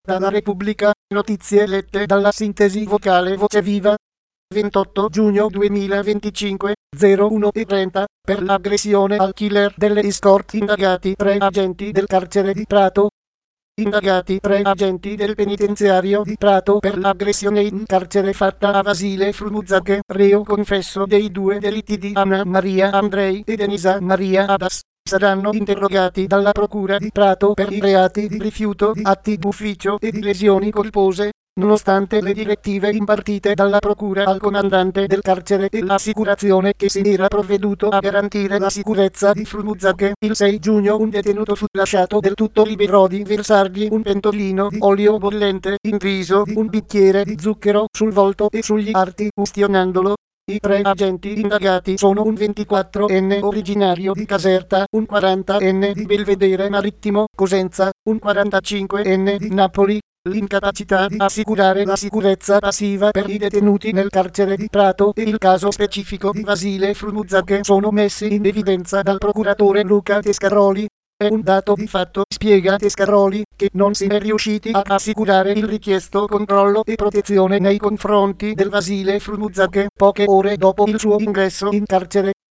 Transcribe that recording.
Dalla Repubblica, notizie lette dalla sintesi vocale Voce Viva. 28 giugno 2025, 01:30, per l'aggressione al killer delle escort indagati 3 agenti del carcere di Prato. Indagati 3 agenti del penitenziario di Prato per l'aggressione in carcere fatta a Vasile Frumuzzache, reo confesso dei 2 delitti di Anna Maria Andrei e Denisa Maria Adas. Saranno interrogati dalla Procura di Prato per i reati di rifiuto di atti d'ufficio e di lesioni colpose, nonostante le direttive impartite dalla Procura al comandante del carcere e l'assicurazione che si era provveduto a garantire la sicurezza di Frumuzzache. Il 6 giugno un detenuto fu lasciato del tutto libero di versargli un pentolino di olio bollente intriso di un bicchiere di zucchero sul volto e sugli arti, ustionandolo. I 3 agenti indagati sono un 24enne originario di Caserta, un 40enne di Belvedere Marittimo, Cosenza, un 45enne di Napoli. L'incapacità di assicurare la sicurezza passiva per i detenuti nel carcere di Prato e il caso specifico di Vasile Frumuzzache sono messi in evidenza dal procuratore Luca Tescaroli. È un dato di fatto, spiega Tescaroli, che non si è riusciti ad assicurare il richiesto controllo e protezione nei confronti del Vasile Frumuzzache poche ore dopo il suo ingresso in carcere.